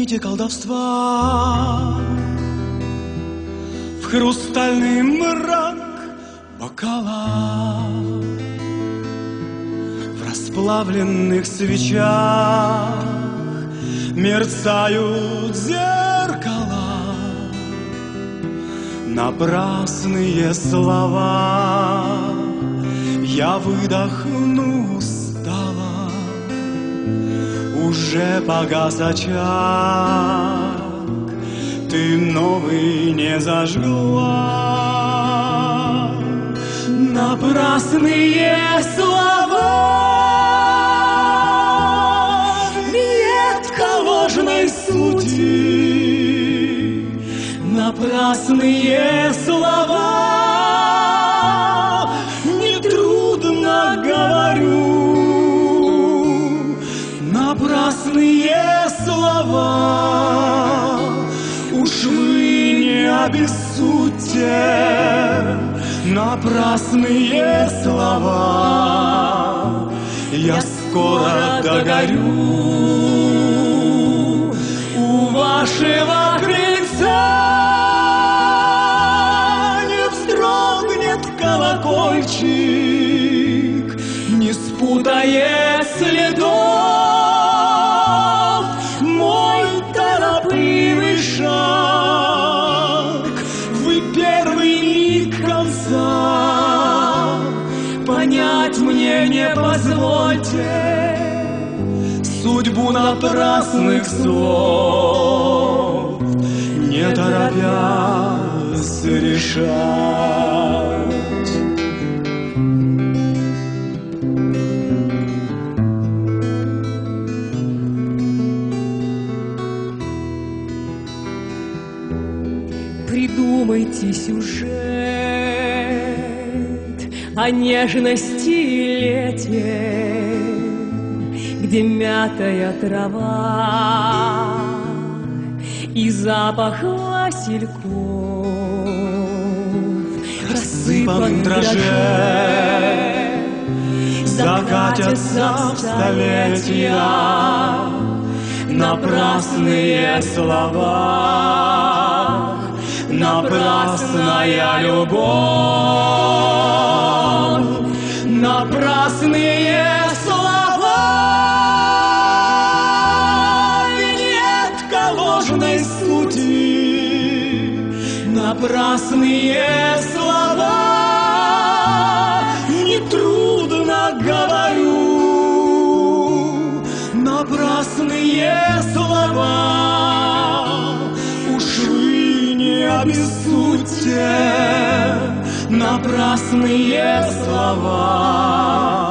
нити колдовства, в хрустальный мрак бокала, в расплавленных свечах мерцают зеркала. Напрасные слова я выдохну стала, уже погас очаг, ты новый не зажгла. Напрасные слова, ветка ложной сути. Напрасные слова, нетрудно говорю. Напрасные слова, уж вы не обессудьте. Напрасные слова, я скоро догорю у вашего крыльца. Не вздрогнет колокольчик, не спутает следов мой торопливый шаг. Вы первый миг конца, понять мне не позвольте судьбу напрасных слов, не торопясь решать. Придумайте сюжет о нежности лете, где мятая трава и запах васильков Рассыпан драже, закатятся в столетия напрасные слова, напрасная любовь, напрасные слова, ветка ложной сути. Напрасные слова, нетрудно говорю. Напрасные слова, уж вы не обессудьте. Напрасные слова.